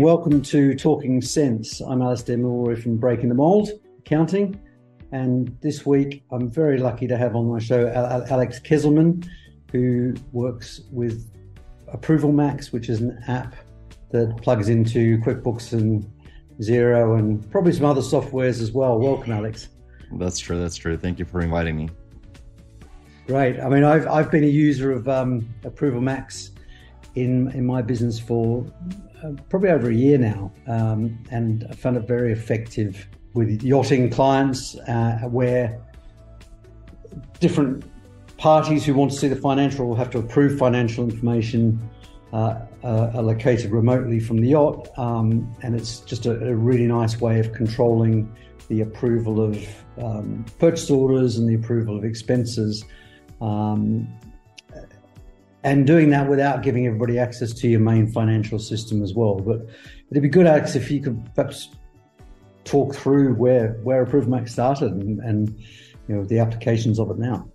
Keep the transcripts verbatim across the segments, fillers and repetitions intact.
Welcome to Talking Sense. I'm Alistair Milroy from Breaking the Mold Accounting, and this week I'm very lucky to have on my show Alex Kezelman, who works with Approval Max, which is an app that plugs into QuickBooks and Xero and probably some other softwares as well. Welcome, Alex. That's true. That's true. Thank you for inviting me. Great. I mean, I've I've been a user of um, Approval Max in in my business for uh, probably over a year now, um, and I found it very effective with yachting clients, uh, where different parties who want to see the financial will have to approve financial information uh, uh, are located remotely from the yacht, um, and it's just a, a really nice way of controlling the approval of um, purchase orders and the approval of expenses. Um, and doing that without giving everybody access to your main financial system as well. But it'd be good, Alex, if you could perhaps talk through where where Approval Max started and, and you know the applications of it now.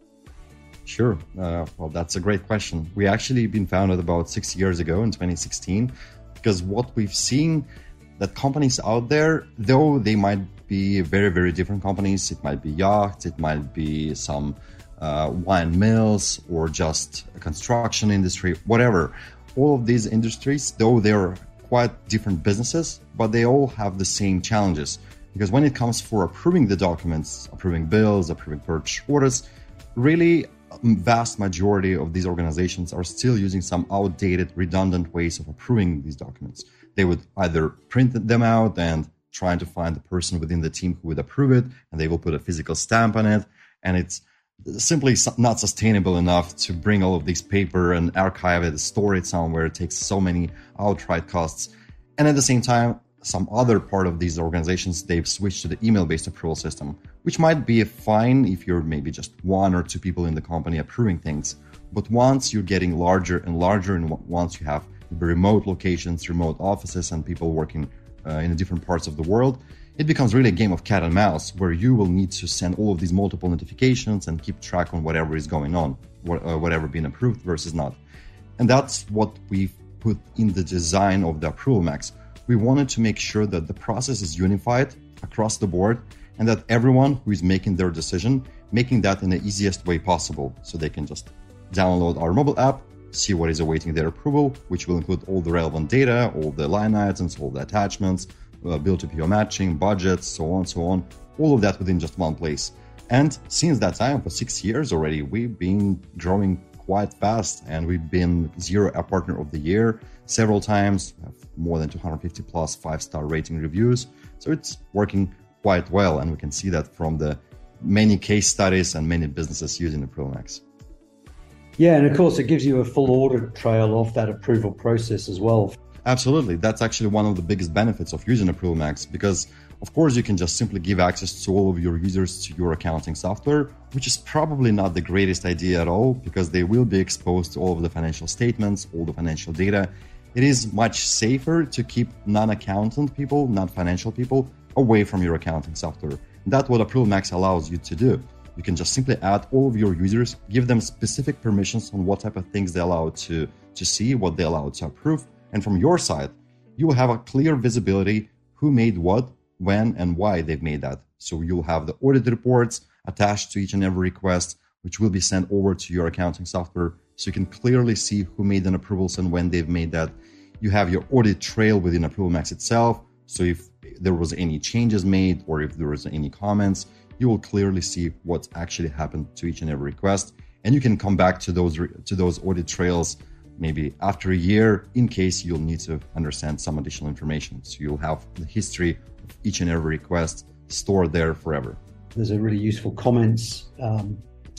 Sure. Uh, well, that's a great question. We actually been founded about six years ago in twenty sixteen, because what we've seen that companies out there, though they might be very, very different companies, it might be yachts, it might be some Uh, wine mills, or just a construction industry, whatever. All of these industries, though they're quite different businesses, but they all have the same challenges. Because when it comes for approving the documents, approving bills, approving purchase orders, really vast majority of these organizations are still using some outdated, redundant ways of approving these documents. They would either print them out and trying to find the person within the team who would approve it, and they will put a physical stamp on it, and it's simply not sustainable enough to bring all of this paper and archive it, store it somewhere. It takes so many outright costs. And at the same time, some other part of these organizations, they've switched to the email-based approval system, which might be fine if you're maybe just one or two people in the company approving things. But once you're getting larger and larger, and once you have remote locations, remote offices, and people working uh, in different parts of the world, it becomes really a game of cat and mouse, where you will need to send all of these multiple notifications and keep track on whatever is going on, whatever being approved versus not. And that's what we've put in the design of the Approval Max. We wanted to make sure that the process is unified across the board, and that everyone who is making their decision, making that in the easiest way possible. So they can just download our mobile app, see what is awaiting their approval, which will include all the relevant data, all the line items, all the attachments, Uh, bill-to-P O matching, budgets, so on, so on, all of that within just one place. And since that time, for six years already, we've been growing quite fast, and we've been Xero App Partner of the Year several times, have more than two hundred fifty plus five-star rating reviews. So it's working quite well, and we can see that from the many case studies and many businesses using Approval Max. Yeah, and of course, it gives you a full audit trail of that approval process as well. Absolutely. That's actually one of the biggest benefits of using Approval Max, because of course you can just simply give access to all of your users to your accounting software, which is probably not the greatest idea at all, because they will be exposed to all of the financial statements, all the financial data. It is much safer to keep non-accountant people, non-financial people, away from your accounting software. And that's what Approval Max allows you to do. You can just simply add all of your users, give them specific permissions on what type of things they allow to, to see, what they allow to approve. And from your side, you will have a clear visibility who made what, when, and why they've made that. So you'll have the audit reports attached to each and every request, which will be sent over to your accounting software, so you can clearly see who made an approvals and when they've made that. You have your audit trail within Approval Max itself. So if there was any changes made, or if there was any comments, you will clearly see what's actually happened to each and every request. And you can come back to those to those audit trails maybe after a year, in case you'll need to understand some additional information. So you'll have the history of each and every request stored there forever. There's a really useful comments um,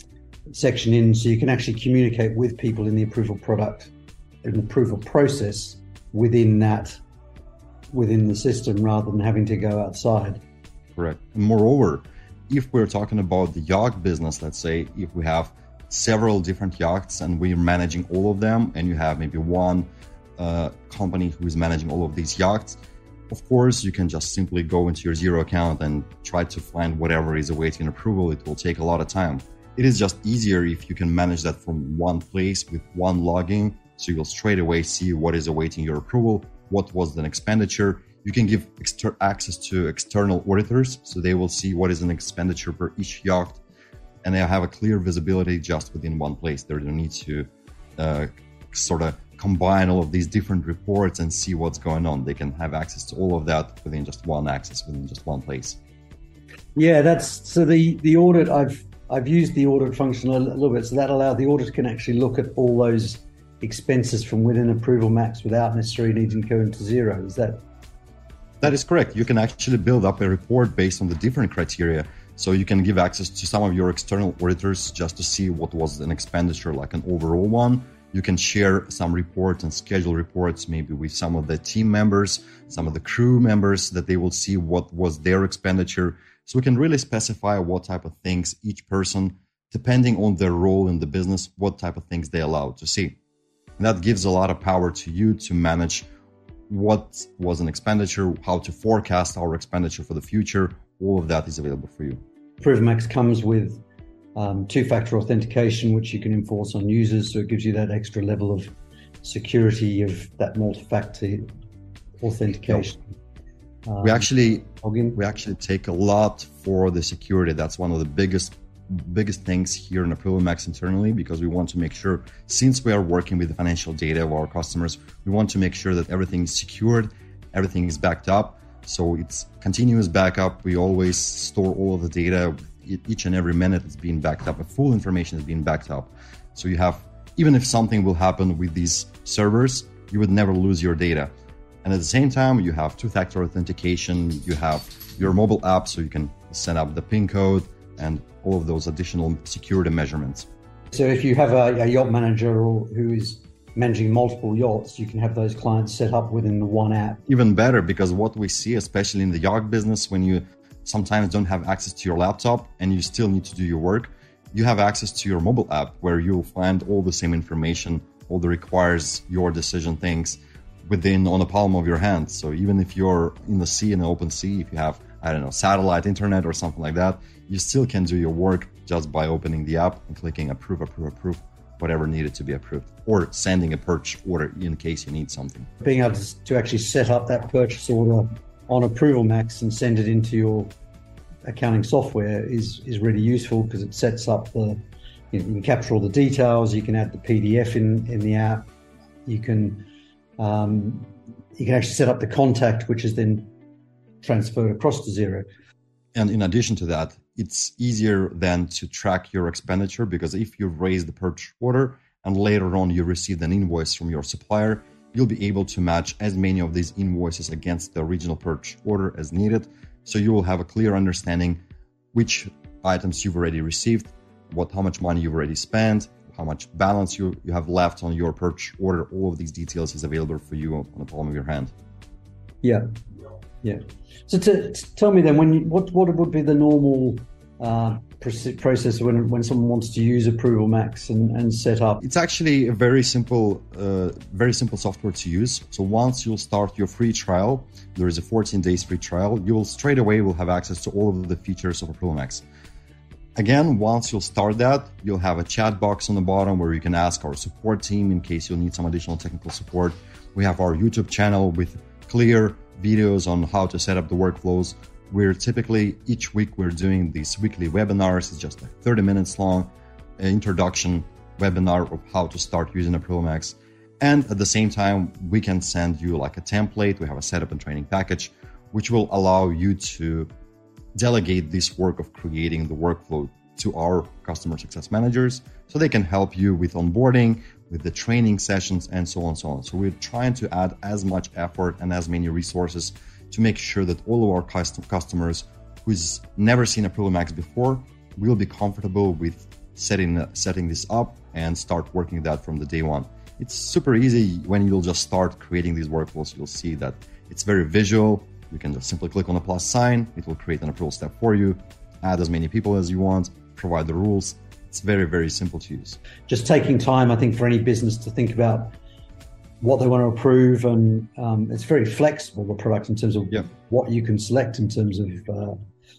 section in, so you can actually communicate with people in the approval product, an approval process within that, within the system, rather than having to go outside. Correct. And moreover, if we're talking about the yacht business, let's say if we have several different yachts and we're managing all of them, and you have maybe one uh, company who is managing all of these yachts, of course, you can just simply go into your Xero account and try to find whatever is awaiting approval. It will take a lot of time. It is just easier if you can manage that from one place with one login, so you'll straight away see what is awaiting your approval. what was an expenditure. You can give exter- access to external auditors, so they will see what is an expenditure per each yacht, and they have a clear visibility just within one place. They don't need to uh, sort of combine all of these different reports and see what's going on. They can have access to all of that within just one access, within just one place. Yeah, that's so the the audit. I've I've used the audit function a little bit, so that allowed the auditor can actually look at all those expenses from within Approval Max without necessarily needing to go into Xero. Is that? That is correct. You can actually build up a report based on the different criteria. So you can give access to some of your external auditors just to see what was an expenditure, like an overall one. You can share some reports and schedule reports maybe with some of the team members, some of the crew members, that they will see what was their expenditure. So we can really specify what type of things each person, depending on their role in the business, what type of things they allow to see. And that gives a lot of power to you to manage what was an expenditure, how to forecast our expenditure for the future. All of that is available for you. Approval Max comes with um, two-factor authentication, which you can enforce on users. So it gives you that extra level of security of that multi-factor authentication. Yep. Um, we actually login. we actually take a lot for the security. That's one of the biggest biggest things here in Approval Max internally, because we want to make sure, since we are working with the financial data of our customers, we want to make sure that everything is secured, everything is backed up. So it's continuous backup. We always store all of the data. Each and every minute it's being backed up. A full information is being backed up. So you have, even if something will happen with these servers, you would never lose your data. And at the same time, you have two-factor authentication. You have your mobile app, so you can set up the PIN code and all of those additional security measurements. So if you have a, a yacht manager or who is managing multiple yachts, you can have those clients set up within the one app. Even better, because what we see, especially in the yacht business, when you sometimes don't have access to your laptop and you still need to do your work, you have access to your mobile app where you'll find all the same information, all the requires your decision things within on the palm of your hand. So even if you're in the sea, in the open sea, if you have, I don't know, satellite internet or something like that, you still can do your work just by opening the app and clicking approve, approve, approve, whatever needed to be approved, or sending a purchase order in case you need something. Being able to, to actually set up that purchase order on Approval Max and send it into your accounting software is, is really useful, because it sets up the, you know, you can capture all the details, you can add the P D F in, in the app, you can um, you can actually set up the contact, which is then transferred across to Xero. And in addition to that, it's easier then to track your expenditure, because if you've raised the purchase order and later on you received an invoice from your supplier, you'll be able to match as many of these invoices against the original purchase order as needed. So you will have a clear understanding which items you've already received, what, how much money you've already spent, how much balance you, you have left on your purchase order. All of these details is available for you on the palm of your hand. Yeah. Yeah. So to, to tell me then, when you, what what would be the normal uh, process when when someone wants to use Approval Max and, and set up? It's actually a very simple, uh, very simple software to use. So once you'll start your free trial, there is a fourteen days free trial. You will straight away will have access to all of the features of Approval Max. Again, once you'll start that, you'll have a chat box on the bottom where you can ask our support team in case you'll need some additional technical support. We have our YouTube channel with clear videos on how to set up the workflows. We're typically, each week we're doing these weekly webinars. It's just like thirty minutes long, an introduction webinar of how to start using Approval Max. And at the same time, we can send you like a template. We have a setup and training package, which will allow you to delegate this work of creating the workflow to our customer success managers, so they can help you with onboarding, with the training sessions, and so on and so on. So we're trying to add as much effort and as many resources to make sure that all of our custom customers who's never seen Approval Max before will be comfortable with setting setting this up and start working that from the day one. It's super easy. When you'll just start creating these workflows, you'll see that it's very visual. You can just simply click on the plus sign. It will create an approval step for you, add as many people as you want, provide the rules. It's very, very simple to use. Just taking time, I think, for any business to think about what they want to approve, and um, it's very flexible, the product, in terms of yeah. what you can select in terms of uh,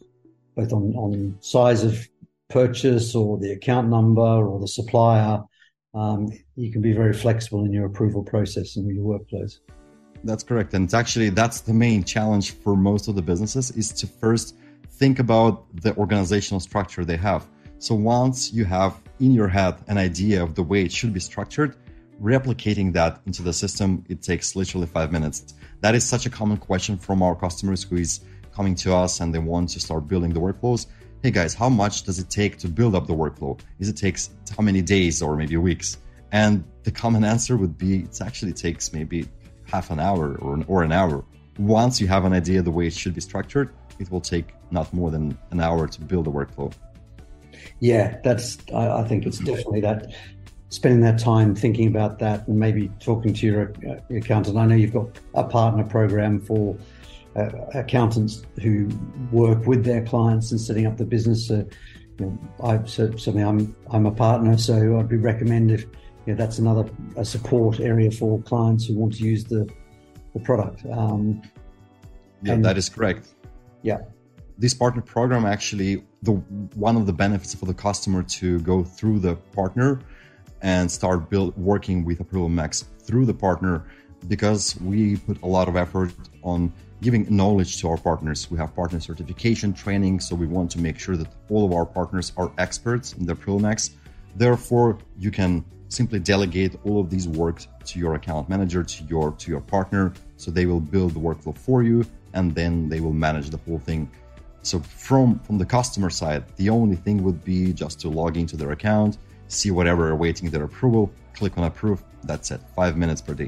both on, on size of purchase or the account number or the supplier. Um, you can be very flexible in your approval process and your workflows. That's correct. And it's actually, that's the main challenge for most of the businesses, is to first think about the organizational structure they have. So once you have in your head an idea of the way it should be structured, replicating that into the system, it takes literally five minutes. That is such a common question from our customers who is coming to us and they want to start building the workflows. Hey guys, how much does it take to build up the workflow? Is it takes how many days or maybe weeks? And the common answer would be it actually takes maybe half an hour or an, or an hour. Once you have an idea the way it should be structured, it will take not more than an hour to build a workflow. Yeah, that's. I, I think it's definitely that. Spending that time thinking about that, and maybe talking to your uh, accountant. I know you've got a partner program for uh, accountants who work with their clients and setting up the business. So, you know, I certainly I'm I'm a partner, so I'd be recommend if you know, that's another a support area for clients who want to use the the product. Um, yeah, and, that is correct. Yeah. This partner program actually, the one of the benefits for the customer to go through the partner and start build working with Approval Max through the partner, because we put a lot of effort on giving knowledge to our partners. We have partner certification training, so we want to make sure that all of our partners are experts in the Approval Max. Therefore, you can simply delegate all of these work to your account manager, to your to your partner, so they will build the workflow for you, and then they will manage the whole thing. So from, from the customer side, the only thing would be just to log into their account, see whatever awaiting their approval, click on approve. That's it. Five minutes per day.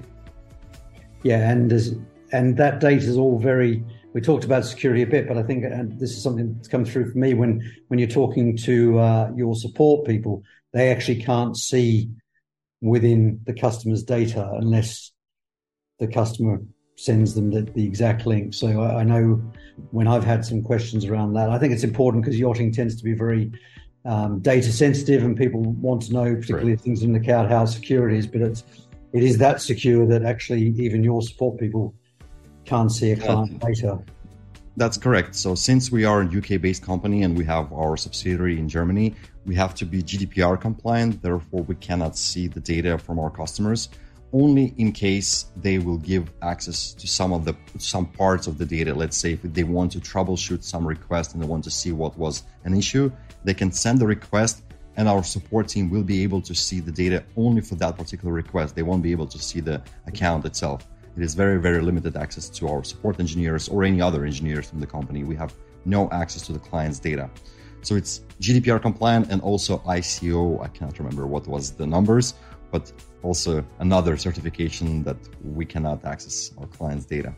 Yeah, and there's, and that data is all very. We talked about security a bit, but I think and this is something that's come through for me when when you're talking to uh, your support people, they actually can't see within the customer's data unless the customer sends them the, the exact link. So I, I know when I've had some questions around that, I think it's important because yachting tends to be very um, data sensitive, and people want to know, particularly right. things in the cloud, how secure it is. But it's it is that secure that actually even your support people can't see a client yeah. data. That's correct. So since we are a U K-based company and we have our subsidiary in Germany, we have to be G D P R compliant. Therefore, we cannot see the data from our customers. Only in case they will give access to some of the some parts of the data. Let's say if they want to troubleshoot some request and they want to see what was an issue, they can send the request and our support team will be able to see the data only for that particular request. They won't be able to see the account itself. It is very, very limited access to our support engineers or any other engineers from the company. We have no access to the client's data. So it's G D P R compliant and also I C O. I cannot remember what was the numbers, but also another certification that we cannot access our clients' data.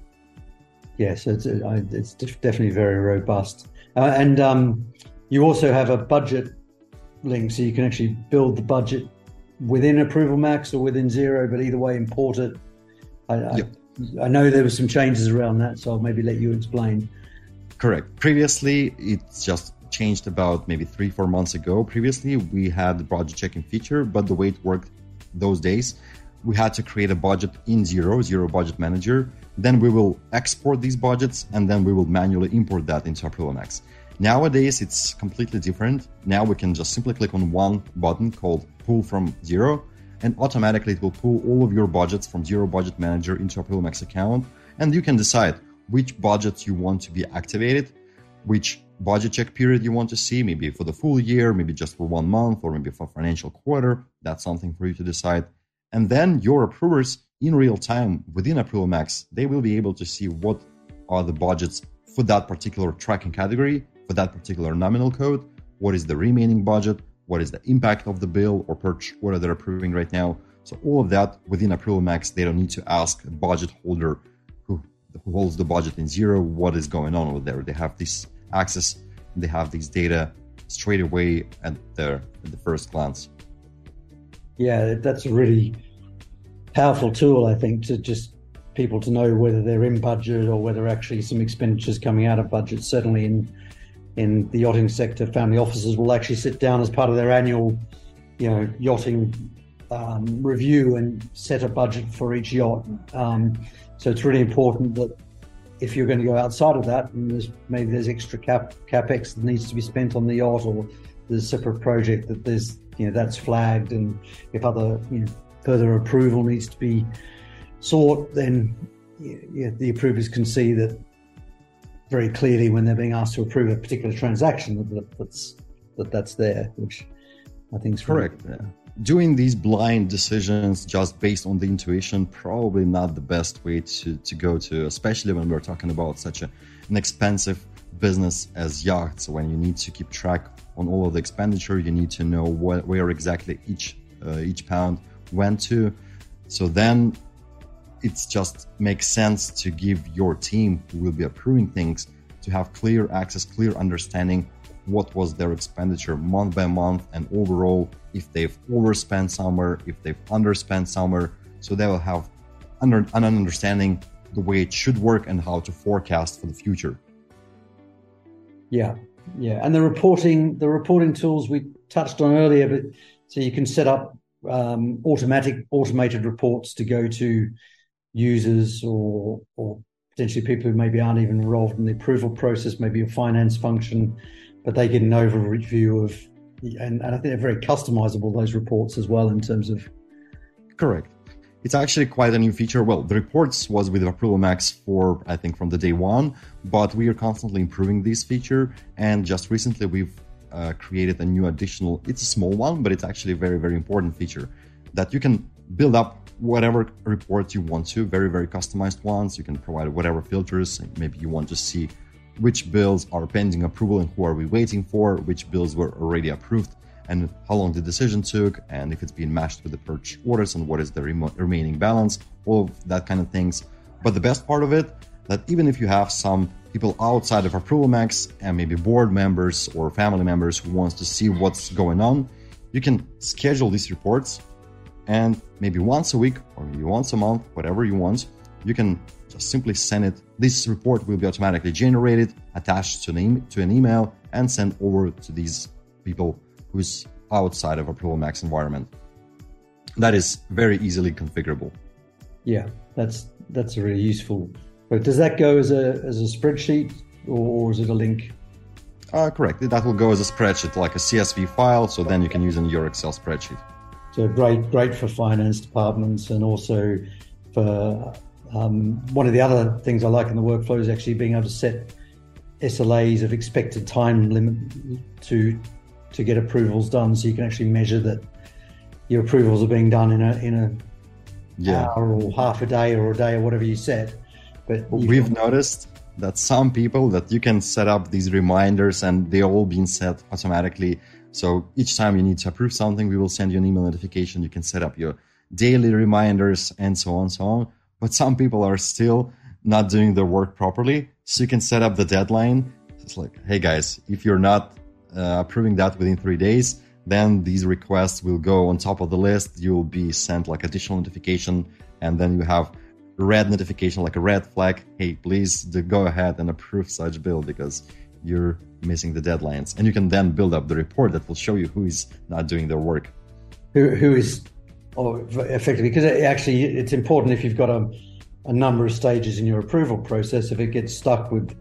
Yes, it's, it's definitely very robust. Uh, and um, you also have a budget link, so you can actually build the budget within Approval Max or within Xero, but either way, import it. I, yep. I, I know there were some changes around that, so I'll maybe let you explain. Correct. Previously, it's just changed about maybe three, four months ago. Previously, we had the budget checking feature, but the way it worked those days, we had to create a budget in Xero, Xero Budget Manager. Then we will export these budgets and then we will manually import that into Approval Max. Nowadays, it's completely different. Now we can just simply click on one button called Pull from Xero, and automatically it will pull all of your budgets from Xero Budget Manager into Approval Max account. And you can decide which budgets you want to be activated, which budget check period you want to see, maybe for the full year, maybe just for one month, or maybe for financial quarter. That's something for you to decide. And then your approvers in real time within Approval Max, they will be able to see what are the budgets for that particular tracking category, for that particular nominal code, what is the remaining budget, what is the impact of the bill or purchase order they're approving right now. So all of that within Approval Max, they don't need to ask a budget holder who, who holds the budget in Xero what is going on over there. They have this access, they have these data straight away at the, at the first glance. Yeah, that's a really powerful tool, I think, to just people to know whether they're in budget or whether actually some expenditures coming out of budget. Certainly in in the yachting sector, family offices will actually sit down as part of their annual, you know, yachting um, review and set a budget for each yacht. Um, so it's really important that if you're going to go outside of that, and there's maybe there's extra cap capex that needs to be spent on the yacht, or there's a separate project that there's, you know, that's flagged, and if other, you know, further approval needs to be sort, then yeah, the approvers can see that very clearly when they're being asked to approve a particular transaction that that's that that's there, which I think is correct. Really- yeah. Doing these blind decisions just based on the intuition, probably not the best way to, to go to, especially when we're talking about such a, an expensive business as yachts. When you need to keep track on all of the expenditure, you need to know what, where exactly each uh, each pound went to. So then it just makes sense to give your team who will be approving things to have clear access, clear understanding what was their expenditure month by month and overall, if they've overspent somewhere, if they've underspent somewhere. So they will have under, an understanding the way it should work and how to forecast for the future. Yeah, yeah. And the reporting, the reporting tools we touched on earlier, but so you can set up um, automatic, automated reports to go to users or, or potentially people who maybe aren't even involved in the approval process, maybe a finance function, but they get an overview of, and, and I think they're very customizable, those reports as well in terms of. Correct. It's actually quite a new feature. Well, the reports was with Approval Max for, I think, from the day one, but we are constantly improving this feature. And just recently we've uh, created a new additional, it's a small one, but it's actually a very, very important feature that you can build up whatever reports you want to, very, very customized ones. You can provide whatever filters. Maybe you want to see which bills are pending approval and who are we waiting for, which bills were already approved, and how long the decision took, and if it's been matched with the purchase orders, and what is the remo- remaining balance, all of that kind of things. But the best part of it, that even if you have some people outside of Approval Max and maybe board members or family members who wants to see what's going on, you can schedule these reports, and maybe once a week or maybe once a month, whatever you want, you can just simply send it. This report will be automatically generated, attached to an, e- to an email, and sent over to these people who's outside of Approval Max environment. That is very easily configurable. Yeah, that's that's really useful. But does that go as a as a spreadsheet or, or is it a link? Uh, correct. That will go as a spreadsheet, like a C S V file. So then you can use it in your Excel spreadsheet. So great, great for finance departments, and also for um, one of the other things I like in the workflow is actually being able to set S L As of expected time limit to to get approvals done, so you can actually measure that your approvals are being done in a in a yeah. hour or half a day or a day or whatever you set. But we've can... noticed that some people that you can set up these reminders and they all been set automatically. So each time you need to approve something, we will send you an email notification. You can set up your daily reminders and so on, so on. But some people are still not doing their work properly. So you can set up the deadline. It's like, hey guys, if you're not uh, approving that within three days, then these requests will go on top of the list. You will be sent like additional notification, and then you have a red notification, like a red flag. Hey, please do go ahead and approve such bill because you're missing the deadlines. And you can then build up the report that will show you who is not doing their work. Who, who is oh, effectively, because it actually it's important if you've got a, a number of stages in your approval process. If it gets stuck with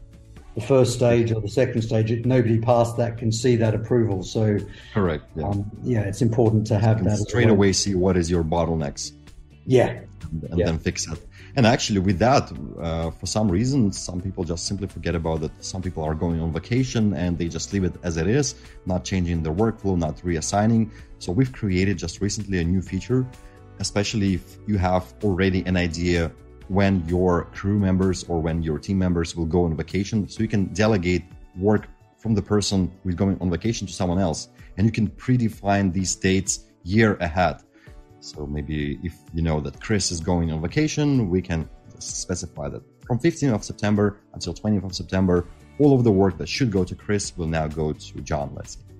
the first stage or the second stage, it, nobody past that can see that approval. So correct. Yeah, um, yeah it's important to have that straight well. away. See what is your bottlenecks. Yeah, and yeah. then fix it. And actually, with that, uh, for some reason, some people just simply forget about it. Some people are going on vacation and they just leave it as it is, not changing their workflow, not reassigning. So we've created just recently a new feature, especially if you have already an idea when your crew members or when your team members will go on vacation. So you can delegate work from the person who's going on vacation to someone else. And you can predefine these dates year ahead. So maybe if you know that Chris is going on vacation, we can specify that from fifteenth of September until twentieth of September, all of the work that should go to Chris will now go to John, let's say.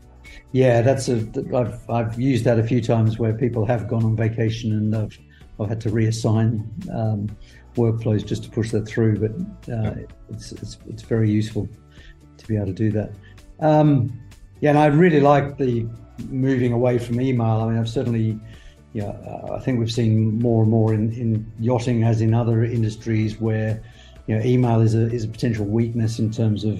Yeah, that's a, I've, I've used that a few times where people have gone on vacation and I've, I've had to reassign um, workflows just to push that through, but uh, yeah. it's, it's, it's very useful to be able to do that. Um, yeah, and I really like the moving away from email. I mean, I've certainly... Yeah, uh, I think we've seen more and more in, in yachting, as in other industries, where you know email is a is a potential weakness in terms of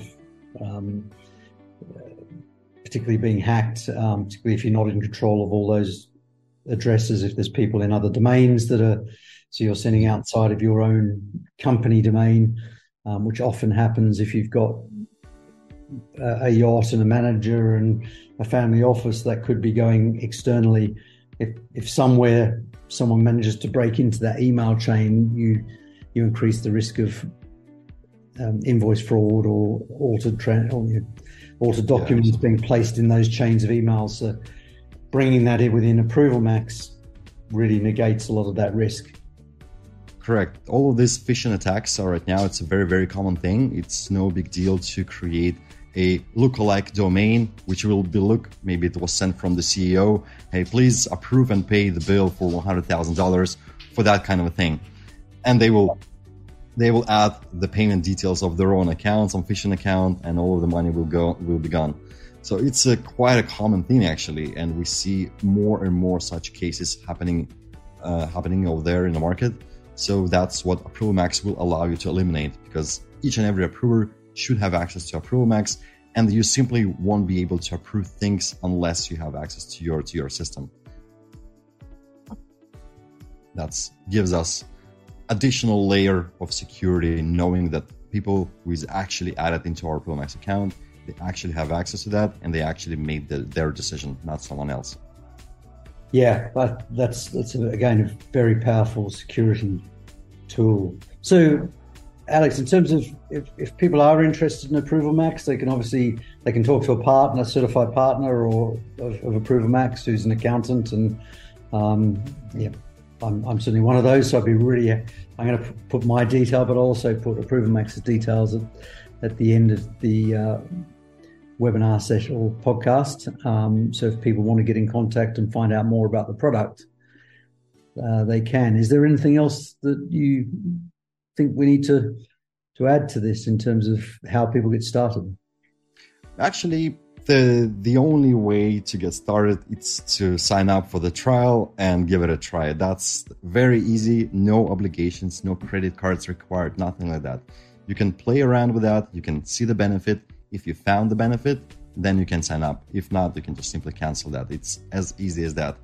um, uh, particularly being hacked. Um, particularly if you're not in control of all those addresses. If there's people in other domains that are So you're sending outside of your own company domain, um, which often happens if you've got a, a yacht and a manager and a family office that could be going externally. If if somewhere someone manages to break into that email chain, you you increase the risk of um, invoice fraud or altered tra- or, you know, altered documents yeah, being placed in those chains of emails. So bringing that in within ApprovalMax really negates a lot of that risk. Correct. All of these phishing attacks are right now, it's a very, very common thing. It's no big deal to create a lookalike domain, which will be look, maybe it was sent from the C E O. Hey, please approve and pay the bill for one hundred thousand dollars for that kind of a thing. And they will they will add the payment details of their own account, some phishing account, and all of the money will go will be gone. So it's a quite a common thing actually, and we see more and more such cases happening uh, happening over there in the market. So that's what ApprovalMax will allow you to eliminate, because each and every approver should have access to ApprovalMax, and you simply won't be able to approve things unless you have access to your to your system. That gives us additional layer of security, knowing that people who is actually added into our ApprovalMax account, they actually have access to that, and they actually made the, their decision, not someone else. Yeah, but that's that's again a very powerful security tool. So, Alex, in terms of if, if people are interested in ApprovalMax, they can obviously they can talk to a partner, certified partner, or of, of ApprovalMax who's an accountant, and um, yeah, I'm I'm certainly one of those. So I'd be really I'm going to put my detail, but also put ApprovalMax's details at, at the end of the uh, webinar session or podcast. Um, so if people want to get in contact and find out more about the product, uh, they can. Is there anything else that you think we need to to add to this in terms of how people get started? Actually, the the only way to get started is to sign up for the trial and give it a try. That's very easy. No obligations, no credit cards required, nothing like that. You can play around with that. You can see the benefit. If you found the benefit, then you can sign up. If not, you can just simply cancel that. It's as easy as that.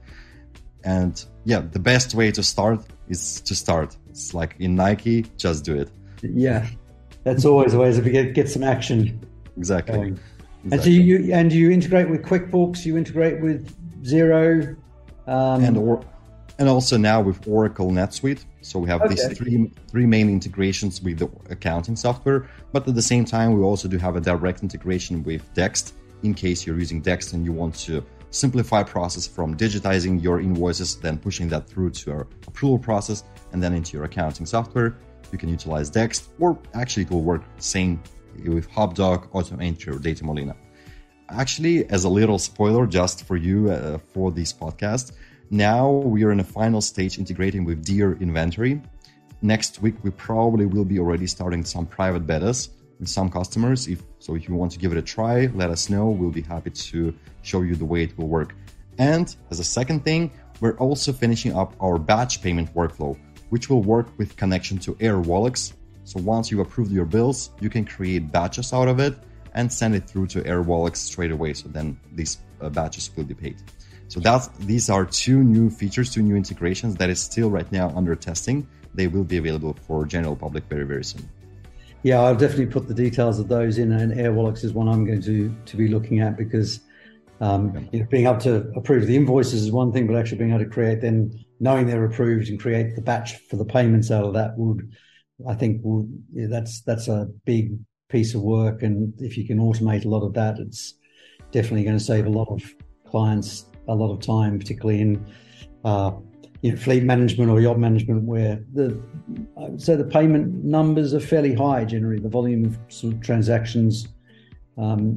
And yeah, the best way to start is to start. It's like in Nike, just do it. Yeah, that's always a way to get, get some action. Exactly. Um, exactly. And so you and you integrate with QuickBooks, you integrate with Xero, um, and or, and also now with Oracle NetSuite. So we have okay. these three three main integrations with the accounting software, but at the same time, we also do have a direct integration with Dext in case you're using Dext and you want to simplify process from digitizing your invoices, then pushing that through to our approval process and then into your accounting software. You can utilize Dext, or actually it will work the same with HubDoc, AutoEntry, or Data Molina. Actually, as a little spoiler just for you uh, for this podcast, now we are in a final stage integrating with Deer Inventory. Next week, we probably will be already starting some private betas with some customers. If so, if you want to give it a try, let us know. We'll be happy to show you the way it will work. And as a second thing, we're also finishing up our batch payment workflow, which will work with connection to Airwallex. So once you've approved your bills, you can create batches out of it and send it through to Airwallex straight away. So then these uh, batches will be paid. So that's, these are two new features, two new integrations that is still right now under testing. They will be available for general public very, very soon. Yeah, I'll definitely put the details of those in, and Airwallex is one I'm going to, to be looking at, because um, you know, being able to approve the invoices is one thing, but actually being able to create, then knowing they're approved and create the batch for the payments out of that would, I think, would, yeah, that's that's a big piece of work. And if you can automate a lot of that, it's definitely going to save a lot of clients a lot of time, particularly in uh, you know, fleet management or yacht management, where the I would say the payment numbers are fairly high generally. The volume of sort of transactions um,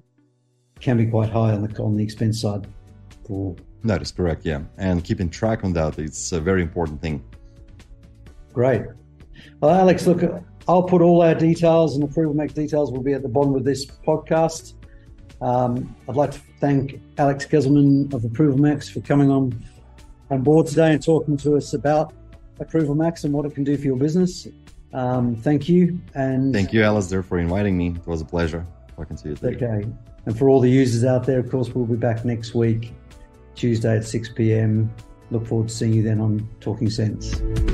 can be quite high on the on the expense side. For that is correct, yeah. And keeping track on that, it's a very important thing. Great. Well, Alex, look, I'll put all our details, and ApprovalMax details will be at the bottom of this podcast. Um, I'd like to thank Alex Kezelman of ApprovalMax for coming on on board today and talking to us about ApprovalMax and what it can do for your business. Um, thank you. And thank you, Alistair, for inviting me. It was a pleasure talking to you today. Okay. And for all the users out there, of course, we'll be back next week, Tuesday at six p.m. Look forward to seeing you then on Talking Sense.